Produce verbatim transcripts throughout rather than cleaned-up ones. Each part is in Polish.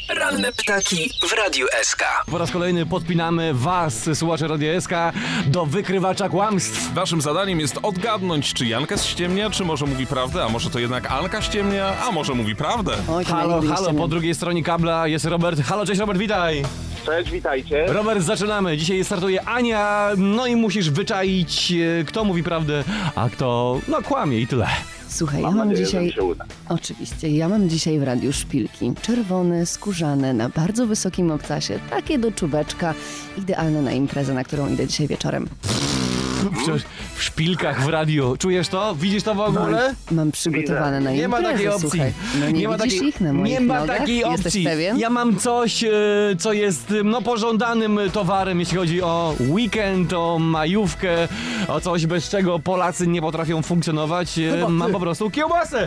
Ranne ptaki w Radiu S K. Po raz kolejny podpinamy was, słuchacze Radia S K, do wykrywacza kłamstw. Waszym zadaniem jest odgadnąć, czy Jankę ściemnia, czy może mówi prawdę, a może to jednak Anka ściemnia, a może mówi prawdę. Oj, to Halo, nigdy nie halo, ściemniam. po drugiej stronie kabla jest Robert. Halo, cześć Robert, witaj. Cześć, witajcie. Robert, zaczynamy. Dzisiaj startuje Ania, no i musisz wyczaić, e, kto mówi prawdę, a kto, no, kłamie i tyle. Słuchaj, ja Mam mam nadzieję, że dzisiaj... mi się uda. Oczywiście, ja mam dzisiaj w radiu szpilki. Czerwone, skórzane, na bardzo wysokim obcasie. Takie do czubeczka. Idealne na imprezę, na którą idę dzisiaj wieczorem. Przecież w szpilkach w radiu. Czujesz to? Widzisz to w ogóle? Mam przygotowane na Nie imprezę, ma takiej opcji. słuchaj. No nie, ma widzisz takiej, ich na moich nie ma nogach? takiej Jesteś opcji. pewien? Ja mam coś, e, co jest no pożądanym towarem, jeśli chodzi o weekend, o majówkę, o coś, bez czego Polacy nie potrafią funkcjonować. E, mam po prostu kiełbasę.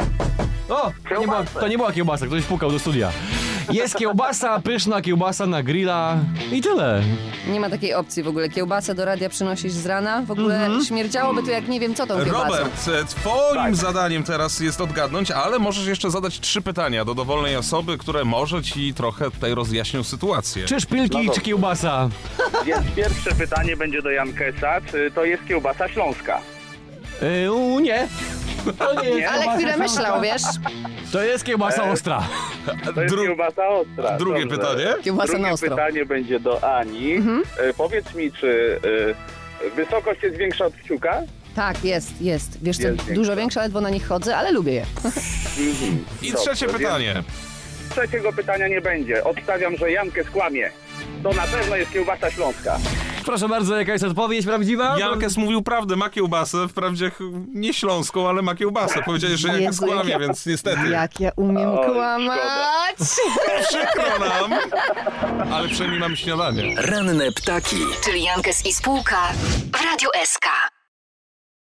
O, to nie, była, to nie była kiełbasa, ktoś pukał do studia. Jest kiełbasa, pyszna kiełbasa na grilla i tyle. Nie ma takiej opcji w ogóle. Kiełbasę do radia przynosisz z rana? W ogóle Mhm. śmierdziałoby to jak nie wiem co tą kiełbasą. Robert, e, twoim zadaniem teraz jest odgadnąć, ale możesz jeszcze zadać trzy pytania do dowolnej osoby, które może ci trochę tutaj rozjaśnią sytuację. Czy szpilki, No czy dobrze. kiełbasa? Więc pierwsze pytanie będzie do Jankesa, czy to jest kiełbasa śląska? Yy, u, nie. To nie jest Ale kiełbasa chwilę śląska. myślał, wiesz? To jest kiełbasa ostra. To jest Dru- kiełbasa ostra. Drugie Dobrze. pytanie? Kiełbasa Drugie na ostro. pytanie będzie do Ani. E, powiedz mi, czy e, wysokość jest większa od kciuka? Tak, jest, jest. Wiesz co, Jest większa. dużo większa, ledwo na nich chodzę, ale lubię je. Mhm. I Dobrze, trzecie więc pytanie. Trzeciego pytania nie będzie. Obstawiam, że Jankę skłamie. To na pewno jest kiełbasa śląska. Proszę bardzo, jaka jest odpowiedź prawdziwa? Jankes mówił prawdę, ma kiełbasę, wprawdzie ch- nie śląską, ale ma kiełbasę. Powiedziałeś, że Jankes Jezu, jak kłamie, ja- więc niestety. Jak ja umiem Oj, kłamać! Przykro nam, ale przynajmniej mamy śniadanie. Ranne ptaki. Czyli Jankes i spółka w Radiu S K.